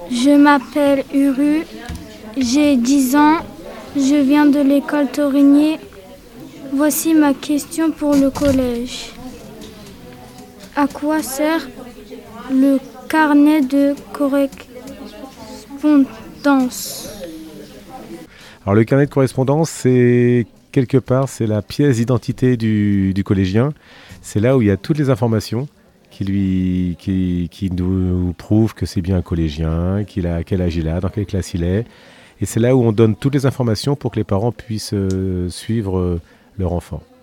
Je m'appelle Uru, j'ai 10 ans, je viens de l'école Torigné. Voici ma question pour le collège. À quoi sert le carnet de correspondance? Alors le carnet de correspondance, c'est la pièce d'identité du collégien. C'est là où il y a toutes les informations qui nous prouvent que c'est bien un collégien, quel âge il a, dans quelle classe il est. Et c'est là où on donne toutes les informations pour que les parents puissent suivre leur enfant.